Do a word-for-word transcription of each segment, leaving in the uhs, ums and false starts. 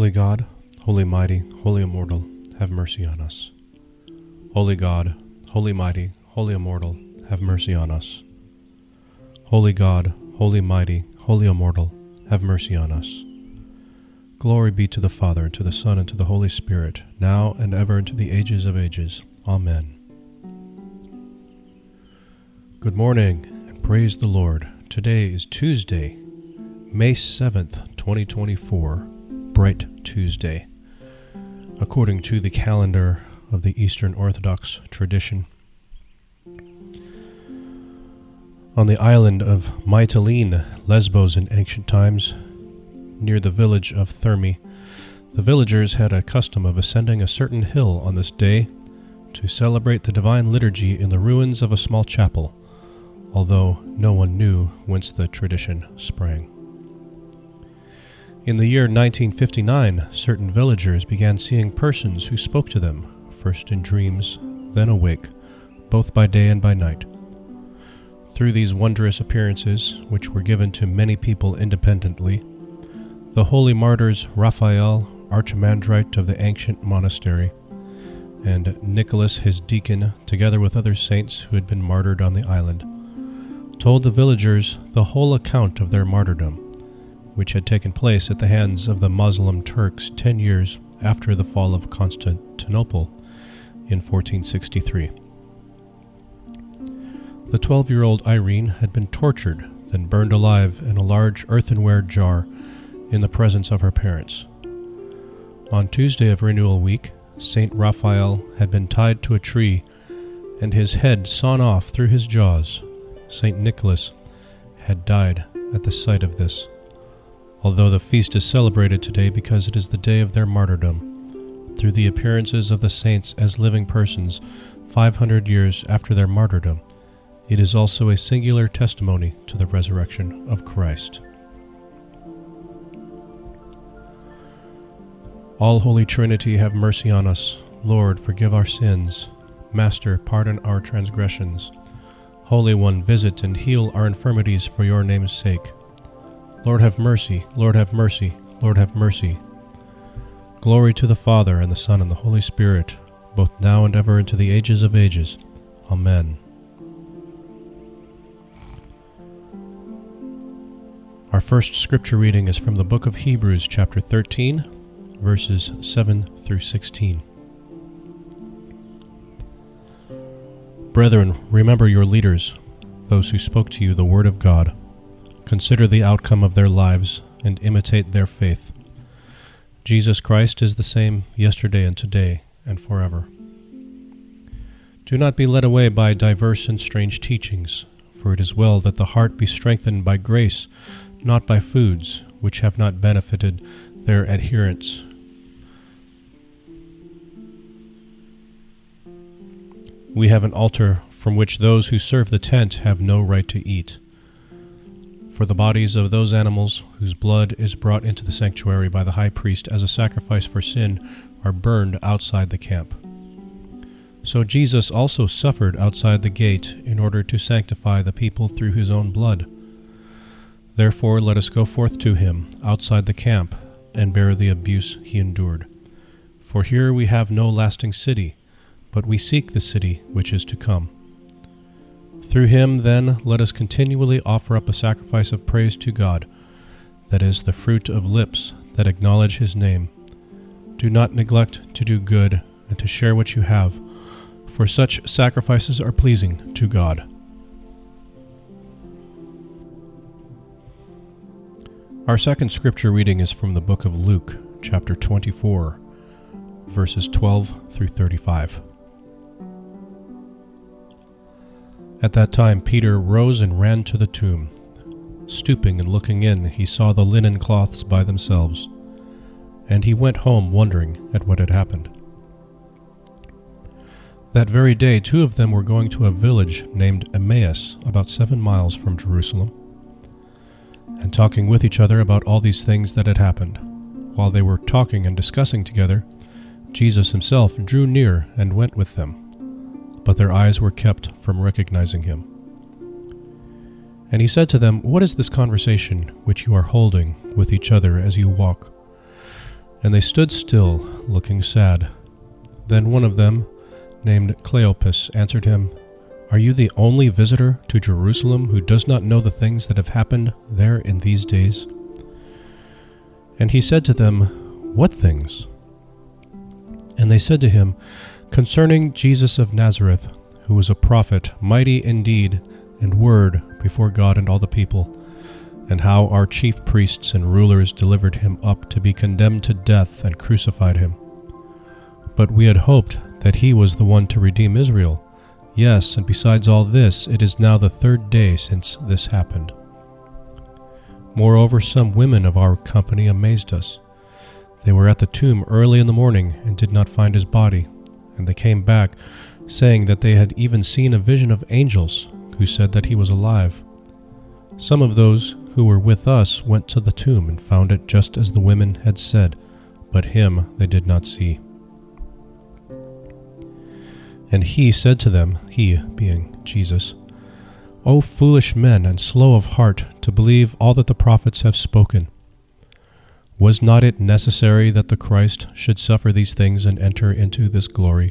Holy God, holy mighty, holy immortal, have mercy on us. Holy God, holy mighty, holy immortal, have mercy on us. Holy God, holy mighty, holy immortal, have mercy on us. Glory be to the Father, and to the Son, and to the Holy Spirit, now and ever, and to the ages of ages. Amen. Good morning, and praise the Lord. Today is Tuesday, May seventh, twenty twenty-four, Bright Tuesday, according to the calendar of the Eastern Orthodox tradition. On the island of Mytilene, Lesbos in ancient times, near the village of Thermi, the villagers had a custom of ascending a certain hill on this day to celebrate the divine liturgy in the ruins of a small chapel, although no one knew whence the tradition sprang. In the year nineteen fifty-nine, certain villagers began seeing persons who spoke to them, first in dreams, then awake, both by day and by night. Through these wondrous appearances, which were given to many people independently, the holy martyrs Raphael, archimandrite of the ancient monastery, and Nicholas his deacon, together with other saints who had been martyred on the island, told the villagers the whole account of their martyrdom, which had taken place at the hands of the Muslim Turks ten years after the fall of Constantinople in fourteen sixty-three. The twelve-year-old Irene had been tortured, then burned alive in a large earthenware jar in the presence of her parents. On Tuesday of Renewal Week, Saint Raphael had been tied to a tree and his head sawn off through his jaws. Saint Nicholas had died at the sight of this, although the feast is celebrated today because it is the day of their martyrdom. Through the appearances of the saints as living persons five hundred years after their martyrdom, it is also a singular testimony to the resurrection of Christ. All Holy Trinity, have mercy on us. Lord, forgive our sins. Master, pardon our transgressions. Holy One, visit and heal our infirmities for your name's sake. Lord, have mercy. Lord, have mercy. Lord, have mercy. Glory to the Father, and the Son, and the Holy Spirit, both now and ever, and to the ages of ages. Amen. Our first scripture reading is from the book of Hebrews, chapter thirteen, verses seven through sixteen. Brethren, remember your leaders, those who spoke to you the word of God. Consider the outcome of their lives and imitate their faith. Jesus Christ is the same yesterday and today and forever. Do not be led away by diverse and strange teachings, for it is well that the heart be strengthened by grace, not by foods which have not benefited their adherents. We have an altar from which those who serve the tent have no right to eat. For the bodies of those animals whose blood is brought into the sanctuary by the high priest as a sacrifice for sin are burned outside the camp. So Jesus also suffered outside the gate in order to sanctify the people through his own blood. Therefore let us go forth to him outside the camp and bear the abuse he endured. For here we have no lasting city, but we seek the city which is to come. Through him, then, let us continually offer up a sacrifice of praise to God, that is, the fruit of lips that acknowledge his name. Do not neglect to do good and to share what you have, for such sacrifices are pleasing to God. Our second scripture reading is from the book of Luke, chapter twenty-four, verses twelve through thirty-five. At that time Peter rose and ran to the tomb. Stooping and looking in, he saw the linen cloths by themselves, and he went home wondering at what had happened. That very day two of them were going to a village named Emmaus, about seven miles from Jerusalem, and talking with each other about all these things that had happened. While they were talking and discussing together, Jesus himself drew near and went with them, but their eyes were kept from recognizing him. And he said to them, "What is this conversation which you are holding with each other as you walk? And they stood still, looking sad. Then one of them, named Cleopas, answered him, "Are you the only visitor to Jerusalem who does not know the things that have happened there in these days?" And he said to them, "What things?" And they said to him, "Concerning Jesus of Nazareth, who was a prophet, mighty in deed and word before God and all the people, and how our chief priests and rulers delivered him up to be condemned to death and crucified him. But we had hoped that he was the one to redeem Israel. Yes, and besides all this, it is now the third day since this happened. Moreover, some women of our company amazed us. They were at the tomb early in the morning and did not find his body, and they came back, saying that they had even seen a vision of angels who said that he was alive. Some of those who were with us went to the tomb and found it just as the women had said, but him they did not see." And he said to them, he being Jesus, "O foolish men and slow of heart to believe all that the prophets have spoken. Was not it necessary that the Christ should suffer these things and enter into this glory?"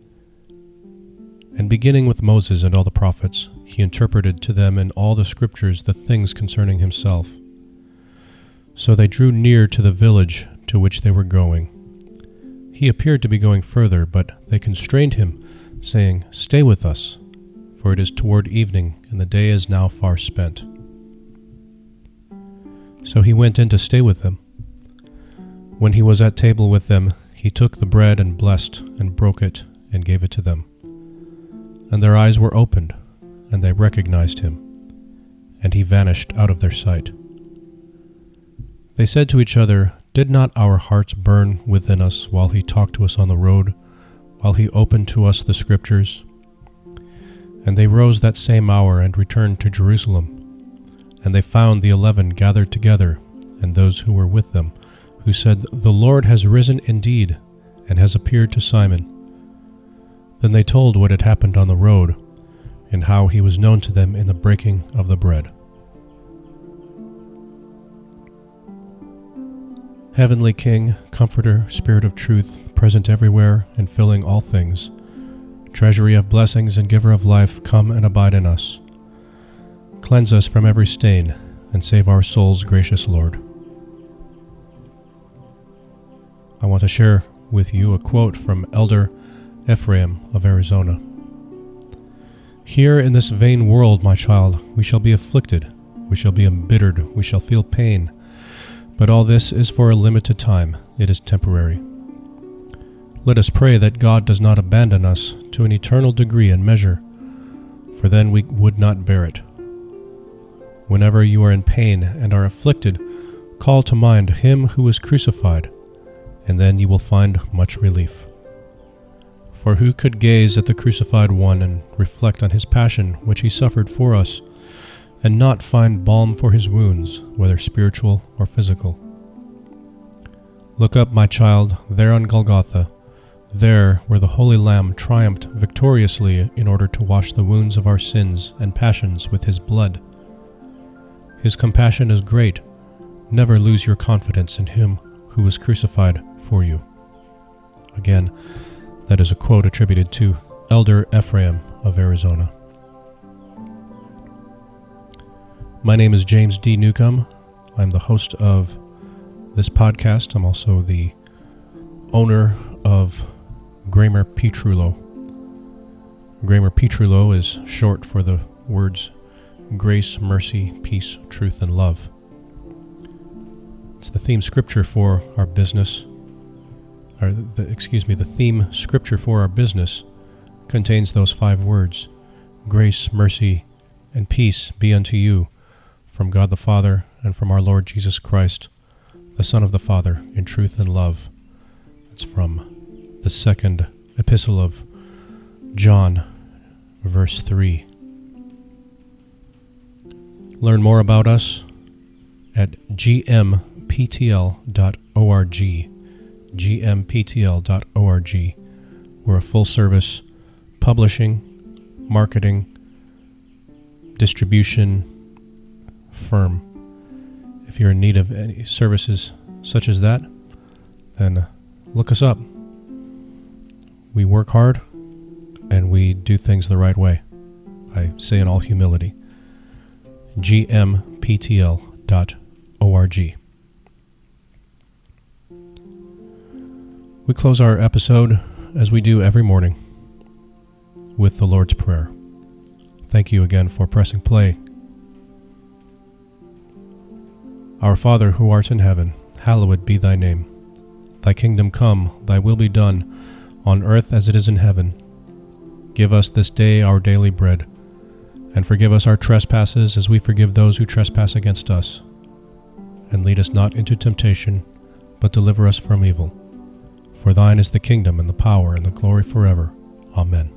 And beginning with Moses and all the prophets, he interpreted to them in all the scriptures the things concerning himself. So they drew near to the village to which they were going. He appeared to be going further, but they constrained him, saying, "Stay with us, for it is toward evening, and the day is now far spent." So he went in to stay with them. When he was at table with them, he took the bread and blessed and broke it and gave it to them. And their eyes were opened, and they recognized him, and he vanished out of their sight. They said to each other, "Did not our hearts burn within us while he talked to us on the road, while he opened to us the scriptures?" And they rose that same hour and returned to Jerusalem. And they found the eleven gathered together, and those who were with them, who said, "The Lord has risen indeed, and has appeared to Simon." Then they told what had happened on the road, and how he was known to them in the breaking of the bread. Heavenly King, Comforter, Spirit of truth, present everywhere and filling all things, treasury of blessings and giver of life, come and abide in us. Cleanse us from every stain, and save our souls, gracious Lord. I want to share with you a quote from Elder Ephraim of Arizona. "Here in this vain world, my child, we shall be afflicted, we shall be embittered, we shall feel pain. But all this is for a limited time, it is temporary. Let us pray that God does not abandon us to an eternal degree and measure, for then we would not bear it. Whenever you are in pain and are afflicted, call to mind him who was crucified, and then you will find much relief. For who could gaze at the crucified one and reflect on his passion which he suffered for us, and not find balm for his wounds, whether spiritual or physical? Look up, my child, there on Golgotha, there where the Holy Lamb triumphed victoriously in order to wash the wounds of our sins and passions with his blood. His compassion is great. Never lose your confidence in him who was crucified for you." Again, that is a quote attributed to Elder Ephraim of Arizona. My name is James D. Newcomb. I'm the host of this podcast. I'm also the owner of Gramer P. Trullo. Gramer P. Trullo is short for the words grace, mercy, peace, truth, and love. It's the theme scripture for our business, or the, excuse me, the theme scripture for our business contains those five words: grace, mercy, and peace be unto you from God the Father and from our Lord Jesus Christ, the Son of the Father, in truth and love. It's from the second epistle of John, verse three. Learn more about us at g m p t l dot org. g m p t l dot org. We're a full-service publishing, marketing, distribution firm. If you're in need of any services such as that, then look us up. We work hard, and we do things the right way. I say in all humility. g m p t l dot org. We close our episode, as we do every morning, with the Lord's Prayer. Thank you again for pressing play. Our Father, who art in heaven, hallowed be thy name. Thy kingdom come, thy will be done, on earth as it is in heaven. Give us this day our daily bread, and forgive us our trespasses as we forgive those who trespass against us. And lead us not into temptation, but deliver us from evil. For thine is the kingdom and the power and the glory forever. Amen.